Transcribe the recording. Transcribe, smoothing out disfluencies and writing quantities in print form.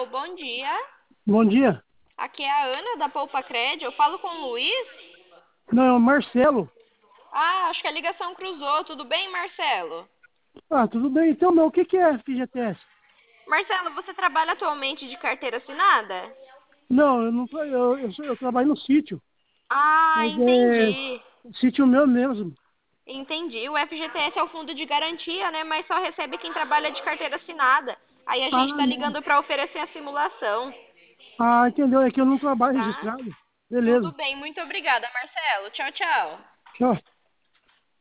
Marcelo, bom dia. Bom dia. Aqui é a Ana da Poupa Cred. Eu falo com o Luiz? Não, é o Marcelo. Ah, acho que a ligação cruzou. Tudo bem, Marcelo? Ah, tudo bem. Então, meu, o que que é FGTS? Marcelo, você trabalha atualmente de carteira assinada? Não, eu não, eu trabalho no sítio, Ah, mas entendi. é sítio meu mesmo. Entendi. O FGTS é o fundo de garantia, né? Mas só recebe quem trabalha de carteira assinada. Aí a Ah, gente tá não. ligando para oferecer a simulação, Ah, entendeu? É que eu não trabalho tá? registrado. Tudo Beleza. bem, muito obrigada, Marcelo. Tchau, tchau. Tchau.